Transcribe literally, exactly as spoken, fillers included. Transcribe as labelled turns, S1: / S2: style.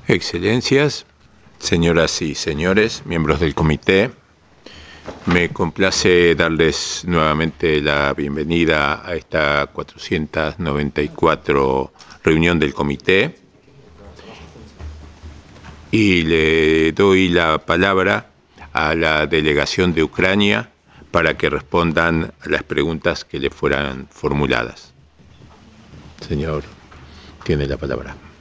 S1: Excelencias, señoras y señores, miembros del comité, me complace darles nuevamente la bienvenida a esta cuatrocientos noventa y cuatro reunión del comité y le doy la palabra a la delegación de Ucrania para que respondan a las preguntas que le fueran formuladas. Señor, tiene la palabra.